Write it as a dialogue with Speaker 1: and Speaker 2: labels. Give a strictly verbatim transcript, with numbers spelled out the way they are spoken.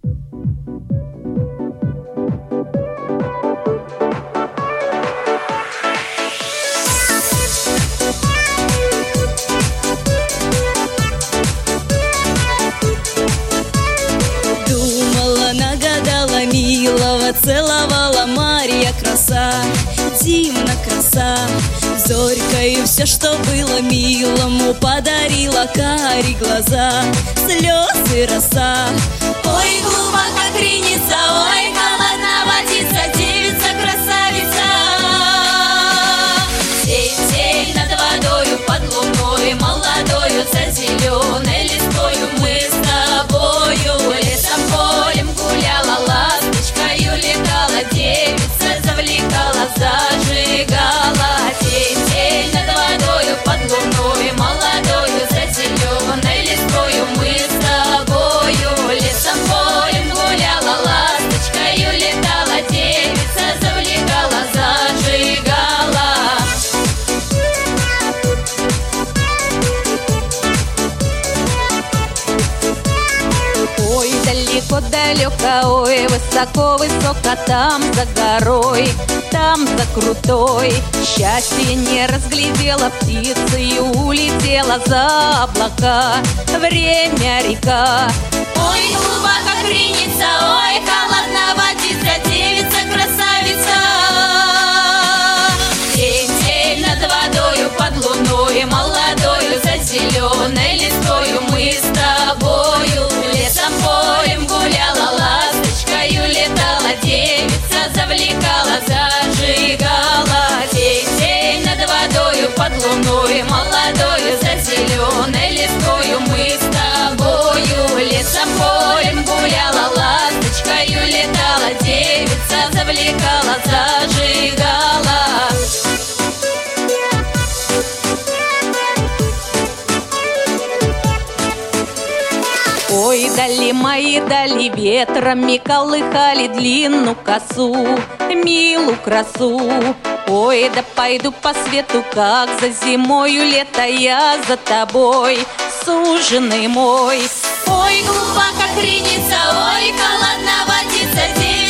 Speaker 1: Целовала Марья краса, Димна краса. Зорькою все, что было милому, подарила кари глаза, слезы роса. Ой, глубоко кринится, ой, холодна водица, девица красавица. Сей, сей над водою, под луною, молодою, за зеленой листвою мы с тобою лесом полем гуляла, ласточкою летала, девица завлекала, зажигала. Сей, сей над водою, под луною, молодою, за зеленой листвою мы с тобою лесом полем гуляла, ласточкою летала, девица завлекала, зажигала. Ой, далеко-далеко, ой, высоко-высоко, там за горой, там за крутой. Счастье не разглядела птица и улетела за облака. Время река. Ой, глубоко кринится, ой, холодна водица, девица красавица. День, день над водою, под луною, молодою, за зеленой листвою мы с тобою лесом полем гуляла, ласточкою летала, девица завлекала, зажигала. День, день над водою, под луною, молодою, за зеленой листвою мы с тобою лесом полем гуляла, ласточкою летала, девица завлекала, зажигала. Ой, дали мои, дали ветрами колыхали длинную косу, милую красу. Ой, да пойду по свету, как за зимою, лето я за тобой, суженый мой. Ой, глубоко кринится, ой, холодна водица, девица